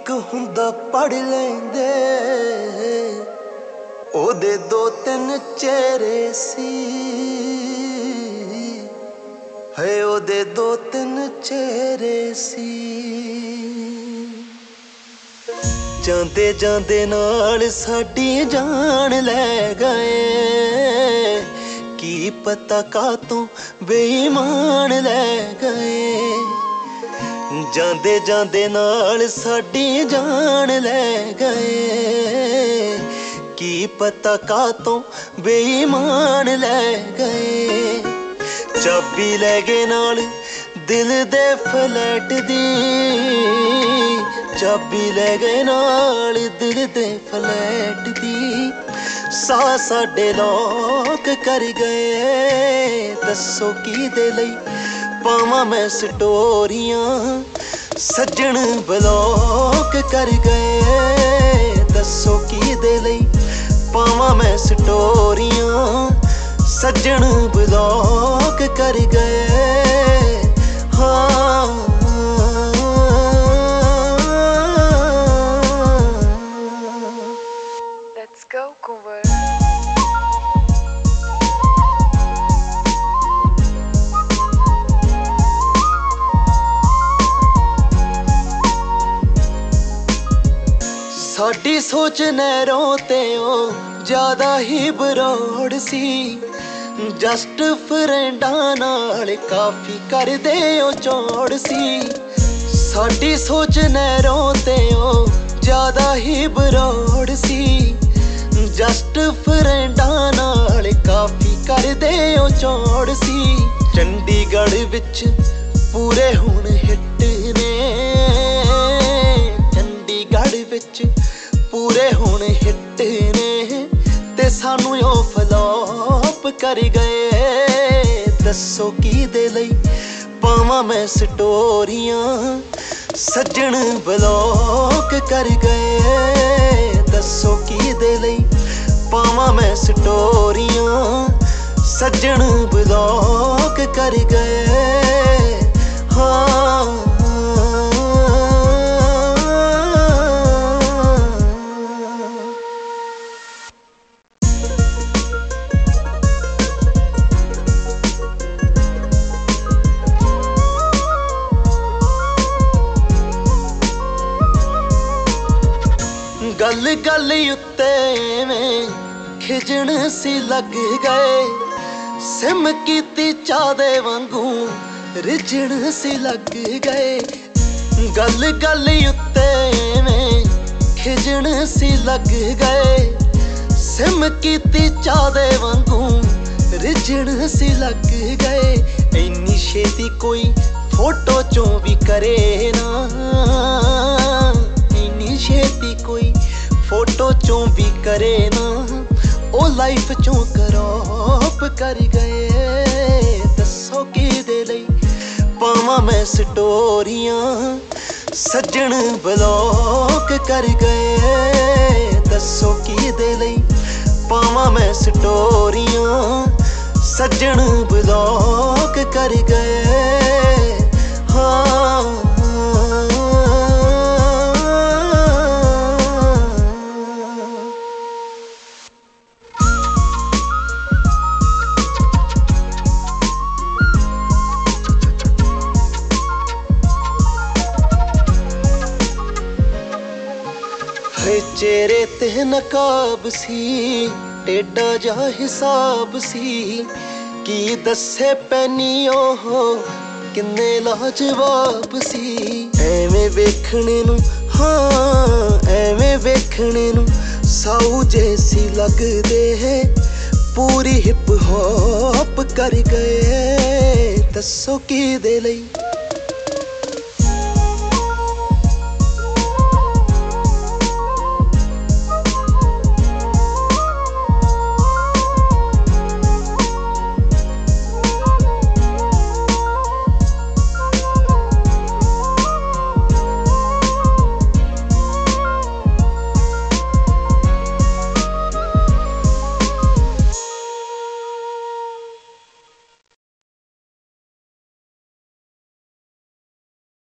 ਇੱਕ ਹੁੰਦਾ ਪੜ ਲੈਂਦੇ, ਉਹਦੇ ਦੋ ਤਿੰਨ ਚਿਹਰੇ ਸੀ, ਹੈ ਉਹਦੇ ਦੋ ਤਿੰਨ ਚਿਹਰੇ ਸੀ। ਜਾਂਦੇ ਜਾਂਦੇ ਨਾਲ ਸਾਡੀ ਜਾਨ ਲੈ ਗਏ, ਕੀ ਪਤਾ ਕਾਤੋਂ ਬੇਈਮਾਨ ਲੈ ਗਏ। ਜਾਂਦੇ ਜਾਂਦੇ ਨਾਲ ਸਾਡੀ ਜਾਨ ਲੈ ਗਏ, ਕੀ ਪਤਾ ਕਾਤੋਂ ਬੇਈਮਾਨ ਲੈ ਗਏ। ਚਾਬੀ ਲੈ ਗਏ ਨਾਲ ਦਿਲ ਦੇ ਫਲੈਟ ਦੀ, ਚਾਬੀ ਲੈ ਗਏ ਨਾਲ ਦਿਲ ਦੇ ਫਲੈਟ ਦੀ। ਸਾਹ ਸਾਡੇ ਲੋਕ ਕਰ ਗਏ, ਦੱਸੋ ਕਿਹਦੇ ਲਈ ਪਾਵਾਂ ਮੈਂ ਸਟੋਰੀਆਂ, ਸੱਜਣ ਬਲੌਕ ਕਰ ਗਏ। ਦੱਸੋ ਕਿਹਦੇ ਲਈ ਪਾਵਾਂ ਮੈਂ ਸਟੋਰੀਆਂ, ਸੱਜਣ ਬਲੌਕ ਕਰ ਗਏ। ਹਾਂ Let's go, Kumar. ਸਾਡੀ ਸੋਚ ਨਹਿਰੋਂ ਤੇ ਉਹ ਜ਼ਿਆਦਾ ਹੀ ਬਰੋੜ ਸੀ, ਜਸਟ ਫਰੈਂਡਾਂ ਨਾਲ ਕਾਫੀ ਕਰਦੇ ਉਹ ਚੌੜ ਸੀ। ਸਾਡੀ ਸੋਚ ਨਹਿਰੋਂ ਤੇ ਉਹ ਜ਼ਿਆਦਾ ਹੀ ਬਰੋੜ ਸੀ, ਜਸਟ ਫਰੈਂਡਾਂ ਨਾਲ ਕਾਫੀ ਕਰਦੇ ਉਹ ਚੌੜ ਸੀ। ਚੰਡੀਗੜ੍ਹ ਵਿੱਚ ਪੂਰੇ ਹੁਣ ਹਿੱਟ ਨੇ, ਚੰਡੀਗੜ੍ਹ ਵਿੱਚ ਪੂਰੇ ਹੁਣ ਹਿੱਟ ਨੇ, ਤੇ ਸਾਨੂੰ ਉਹ ਫਲੋਪ ਕਰ ਗਏ। ਦੱਸੋ ਕਿਹਦੇ ਲਈ ਪਾਵਾਂ ਮੈਂ ਸਟੋਰੀਆਂ, ਸੱਜਣ ਬਲੌਕ ਕਰ ਗਏ। ਦੱਸੋ ਕਿਹਦੇ ਲਈ ਪਾਵਾਂ ਮੈਂ ਸਟੋਰੀਆਂ, ਸੱਜਣ ਬਲੌਕ ਕਰ ਗਏ। ਹਾਂ ਗੱਲ ਗੱਲ ਉੱਤੇ ਮੈਂ ਖਿਜਣ ਸੀ ਲੱਗ ਗਏ, ਸਿਮ ਕੀਤੀ ਚਾਹ ਦੇ ਵਾਂਗੂ ਰਿਝਣ ਸੀ ਲੱਗ ਗਏ। ਗੱਲ ਗੱਲ ਉੱਤੇ ਮੈਂ ਖਿਜਣ ਸੀ ਲੱਗ ਗਏ, ਸਿਮ ਕੀਤੀ ਚਾਹ ਦੇ ਵਾਂਗੂ ਰਿਝਣ ਸੀ ਲੱਗ ਗਏ। ਇੰਨੀ ਛੇਤੀ ਕੋਈ ਫੋਟੋ ਚੋਂ ਵੀ ਕਰੇ ਨਾ, ਇੰਨੀ ਛੇਤੀ ਕੋਈ ਫੋਟੋ ਚੋਂ ਵੀ ਕਰੇ ਨਾ, ਉਹ ਲਾਈਫ ਚੋਂ ਕਰੋਪ ਕਰ ਗਏ। ਦੱਸੋ ਕਿਹਦੇ ਲਈ ਪਾਵਾਂ ਮੈਂ ਸਟੋਰੀਆਂ, ਸੱਜਣ ਬਲੌਕ ਕਰ ਗਏ। ਦੱਸੋ ਕਿਹਦੇ ਲਈ ਪਾਵਾਂ ਮੈਂ ਸਟੋਰੀਆਂ, ਸੱਜਣ ਬਲੌਕ ਕਰ ਗਏ। ਹਾਂ ਚਿਹਰੇ ਤੇ ਨਕਾਬ ਸੀ, ਟੇਢਾ ਜਿਹਾ ਹਿਸਾਬ ਸੀ, ਕੀ ਦੱਸੇ ਪੈਨੀ ਉਹ ਕਿੰਨੇ ਲਾਜਵਾਬ ਸੀ। ਐਵੇਂ ਵੇਖਣੇ ਨੂੰ, ਹਾਂ ਐਵੇਂ ਵੇਖਣੇ ਨੂੰ ਸਾਊ ਜੈਸੀ ਲੱਗਦੇ, ਪੂਰੀ ਹਿਪ ਹੌਪ ਕਰ ਗਏ। ਦੱਸੋ ਕਿਹਦੇ ਲਈ